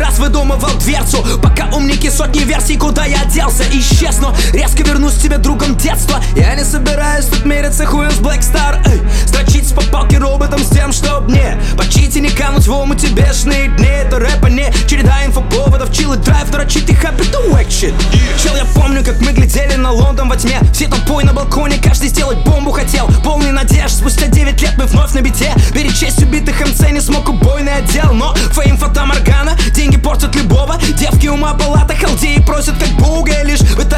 раз выдумывал дверцу, пока умники сотни версий, куда я оделся. Исчез, но резко вернусь к тебе другом детства. Я не собираюсь тут мериться хуем с Black Star, строчить по палке роботом с тем, чтоб мне почить и не кануть в омуте бешеные дни. Это рэпа не череда инфоповодов, чил и драйв, дрочить и happy to wack shit. Чел, я помню, как мы глядели на Лондон во тьме, все толпой на балконе, каждый сделать бомбу хотел. Полный надежд, спустя 9 лет мы вновь на бите. Перечесть убитых МЦ не смог убойный отдел. Но фейм, фата, Моргана, деньги портят любого. Девки ума палата, халдеи просят как бога. Лишь в